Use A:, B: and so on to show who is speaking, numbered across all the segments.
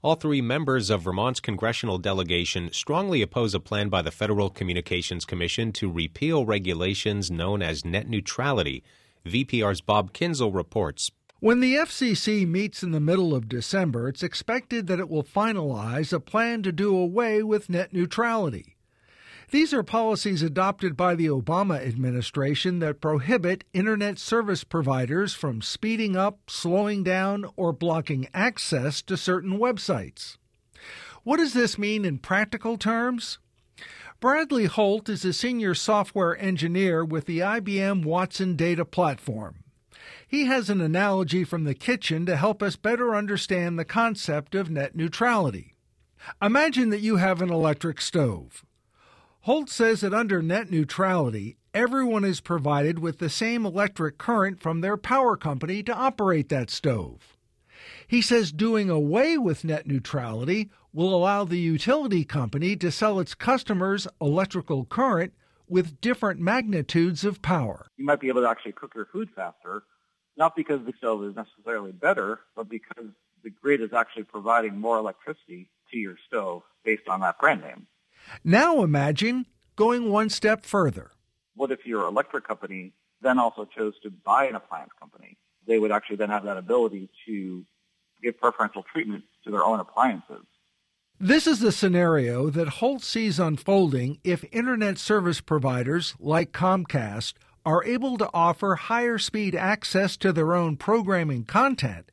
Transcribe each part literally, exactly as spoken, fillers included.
A: All three members of Vermont's congressional delegation strongly oppose a plan by the Federal Communications Commission to repeal regulations known as net neutrality. V P R's Bob Kinzel reports.
B: When the F C C meets in the middle of December, it's expected that it will finalize a plan to do away with net neutrality. These are policies adopted by the Obama administration that prohibit Internet service providers from speeding up, slowing down, or blocking access to certain websites. What does this mean in practical terms? Bradley Holt is a senior software engineer with the I B M Watson Data Platform. He has an analogy from the kitchen to help us better understand the concept of net neutrality. Imagine that you have an electric stove. Holt says that under net neutrality, everyone is provided with the same electric current from their power company to operate that stove. He says doing away with net neutrality will allow the utility company to sell its customers electrical current with different magnitudes of power.
C: You might be able to actually cook your food faster, not because the stove is necessarily better, but because the grid is actually providing more electricity to your stove based on that brand name.
B: Now imagine going one step further.
C: What if your electric company then also chose to buy an appliance company? They would actually then have that ability to give preferential treatment to their own appliances.
B: This is the scenario that Holt sees unfolding if Internet service providers like Comcast are able to offer higher speed access to their own programming content,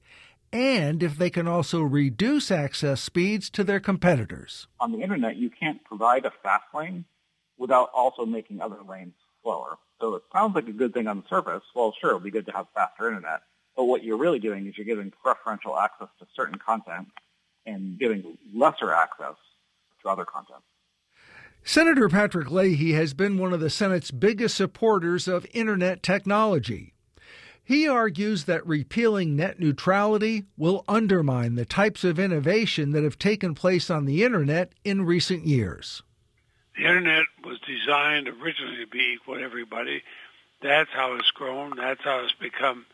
B: and if they can also reduce access speeds to their competitors.
C: On the Internet, you can't provide a fast lane without also making other lanes slower. So it sounds like a good thing on the surface. Well, sure, it would be good to have faster Internet. But what you're really doing is you're giving preferential access to certain content and giving lesser access to other content.
B: Senator Patrick Leahy has been one of the Senate's biggest supporters of Internet technology. He argues that repealing net neutrality will undermine the types of innovation that have taken place on the Internet in recent years.
D: The Internet was designed originally to be equal to everybody. That's how it's grown. That's how it's become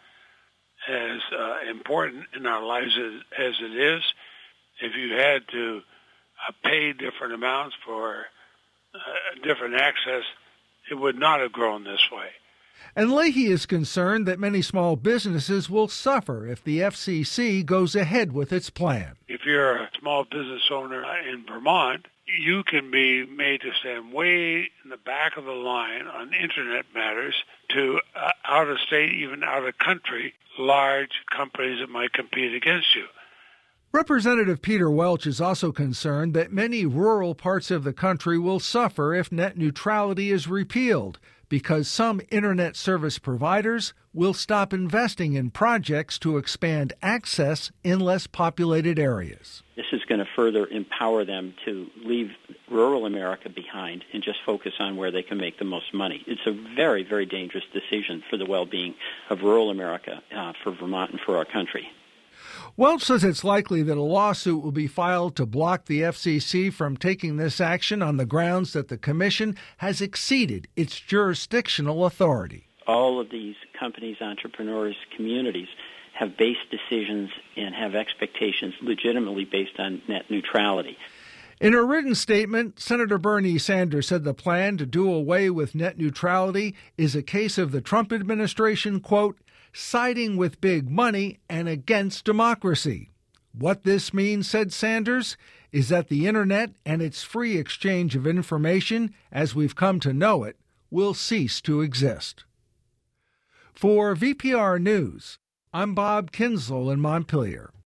D: as uh, important in our lives as, as it is. If you had to uh, pay different amounts for uh, different access, it would not have grown this way.
B: And Leahy is concerned that many small businesses will suffer if the F C C goes ahead with its plan.
D: If you're a small business owner in Vermont, you can be made to stand way in the back of the line on Internet matters to uh, out-of-state, even out-of-country, large companies that might compete against you.
B: Representative Peter Welch is also concerned that many rural parts of the country will suffer if net neutrality is repealed, because some Internet service providers will stop investing in projects to expand access in less populated areas.
E: This is going to further empower them to leave rural America behind and just focus on where they can make the most money. It's a very, very dangerous decision for the well-being of rural America, uh, for Vermont and for our country.
B: Welch says it's likely that a lawsuit will be filed to block the F C C from taking this action on the grounds that the Commission has exceeded its jurisdictional authority.
E: All of these companies, entrepreneurs, communities have based decisions and have expectations legitimately based on net neutrality.
B: In a written statement, Senator Bernie Sanders said the plan to do away with net neutrality is a case of the Trump administration, quote, siding with big money and against democracy. What this means, said Sanders, is that the Internet and its free exchange of information, as we've come to know it, will cease to exist. For V P R News, I'm Bob Kinzel in Montpelier.